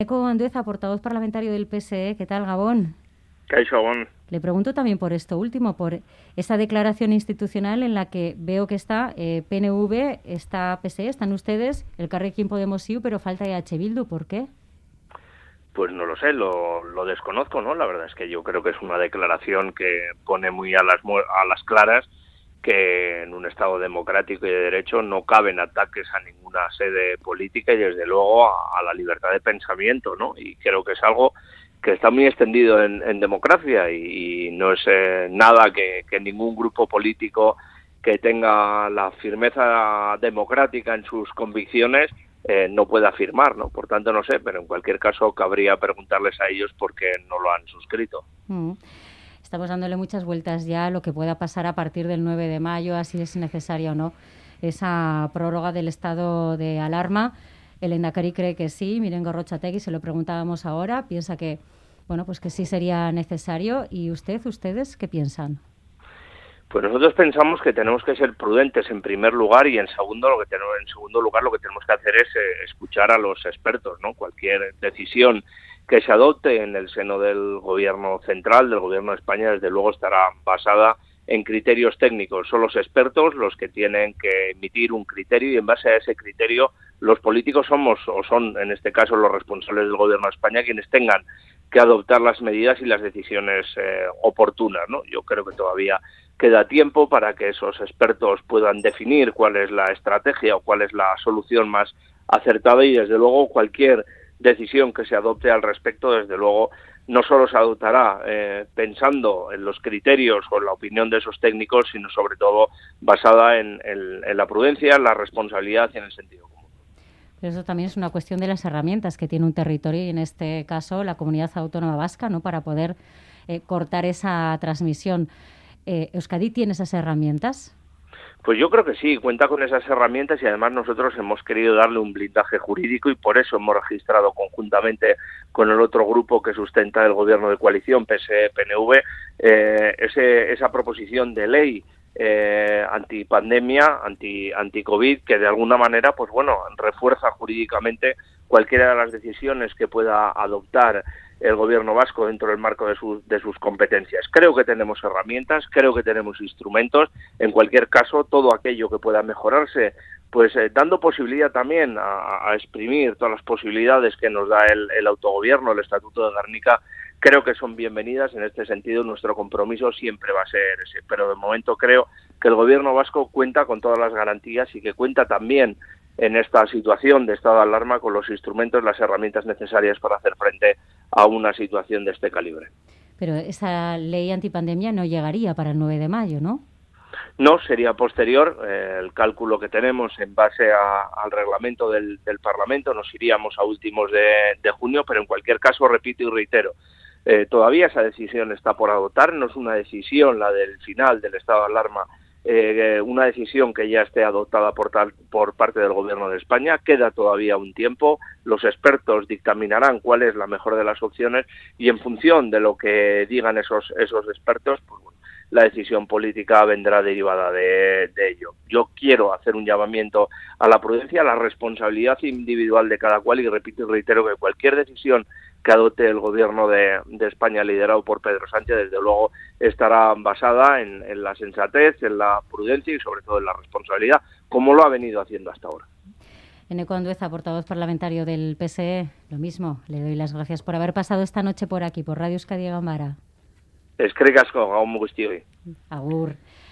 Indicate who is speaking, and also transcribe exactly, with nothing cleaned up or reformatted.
Speaker 1: Eneco Andueza, portavoz parlamentario del P S E. ¿Qué tal, Gabón?
Speaker 2: Kaixo, Gabón.
Speaker 1: Le pregunto también por esto último, por esa declaración institucional en la que veo que está eh, P N V, está P S E, están ustedes, Elkarrekin Podemos I U, pero falta E H Bildu. ¿Por qué?
Speaker 2: Pues no lo sé, lo, lo desconozco, ¿no? La verdad es que yo creo que es una declaración que pone muy a las, a las claras que en un Estado democrático y de derecho no caben ataques a ninguna sede política y desde luego a, a la libertad de pensamiento, ¿no? Y creo que es algo que está muy extendido en, en democracia y, y no es eh, nada que, que ningún grupo político que tenga la firmeza democrática en sus convicciones eh, no puede afirmar, ¿no? Por tanto, no sé, pero en cualquier caso cabría preguntarles a ellos por qué no lo han suscrito.
Speaker 1: Mm. Estamos dándole muchas vueltas ya a lo que pueda pasar a partir del nueve de mayo, así es necesaria o no esa prórroga del estado de alarma. El Endacari cree que sí, Miren Gorrotxategi, se lo preguntábamos ahora, piensa que, bueno, pues que sí sería necesario. ¿Y usted, ustedes, qué piensan?
Speaker 2: Pues nosotros pensamos que tenemos que ser prudentes en primer lugar y en segundo lo que tenemos, en segundo lugar lo que tenemos que hacer es eh, escuchar a los expertos, ¿no? Cualquier decisión que se adopte en el seno del gobierno central, del gobierno de España, desde luego estará basada en criterios técnicos. Son los expertos los que tienen que emitir un criterio y en base a ese criterio los políticos somos o son en este caso los responsables del gobierno de España quienes tengan que adoptar las medidas y las decisiones eh, oportunas, ¿no? Yo creo que todavía queda tiempo para que esos expertos puedan definir cuál es la estrategia o cuál es la solución más acertada y desde luego cualquier decisión que se adopte al respecto, desde luego no solo se adoptará eh, pensando en los criterios o en la opinión de esos técnicos, sino sobre todo basada en, en, en la prudencia, en la responsabilidad y en el sentido común.
Speaker 1: Pero eso también es una cuestión de las herramientas que tiene un territorio y en este caso la Comunidad Autónoma Vasca, ¿no? Para poder eh, cortar esa transmisión. Eh, ¿Euskadi tiene esas herramientas?
Speaker 2: Pues yo creo que sí, cuenta con esas herramientas y además nosotros hemos querido darle un blindaje jurídico y por eso hemos registrado conjuntamente con el otro grupo que sustenta el gobierno de coalición, P S E P N V, eh, ese, esa proposición de ley eh, antipandemia, anti, anti-COVID, que de alguna manera, pues bueno, refuerza jurídicamente cualquiera de las decisiones que pueda adoptar el gobierno vasco dentro del marco de sus, de sus competencias. Creo que tenemos herramientas, creo que tenemos instrumentos. En cualquier caso, todo aquello que pueda mejorarse, pues eh, dando posibilidad también a, a exprimir todas las posibilidades que nos da el, el autogobierno, el Estatuto de Gernika, creo que son bienvenidas. En este sentido, nuestro compromiso siempre va a ser ese. Pero de momento creo que el gobierno vasco cuenta con todas las garantías y que cuenta también en esta situación de estado de alarma con los instrumentos, las herramientas necesarias para hacer frente a una situación de este calibre.
Speaker 1: Pero esa ley antipandemia no llegaría para el nueve de mayo, ¿no?
Speaker 2: No, sería posterior. Eh, el cálculo que tenemos en base a, al reglamento del, del Parlamento, nos iríamos a últimos de, de junio, pero en cualquier caso, repito y reitero, eh, todavía esa decisión está por adoptar, no es una decisión la del final del estado de alarma, Eh, una decisión que ya esté adoptada por, tal, por parte del Gobierno de España. Queda todavía un tiempo, los expertos dictaminarán cuál es la mejor de las opciones y en función de lo que digan esos, esos expertos, pues bueno, la decisión política vendrá derivada de, de ello. Yo quiero hacer un llamamiento a la prudencia, a la responsabilidad individual de cada cual y repito y reitero que cualquier decisión que adopte el gobierno de, de España liderado por Pedro Sánchez, desde luego estará basada en, en la sensatez, en la prudencia y sobre todo en la responsabilidad, como lo ha venido haciendo hasta ahora.
Speaker 1: Eneco Andueza, portavoz parlamentario del P S E, lo mismo, le doy las gracias por haber pasado esta noche por aquí, por Radio Euskadi Ganbara.
Speaker 2: Eskerrik asko, Gabon guztioi.
Speaker 1: Agur.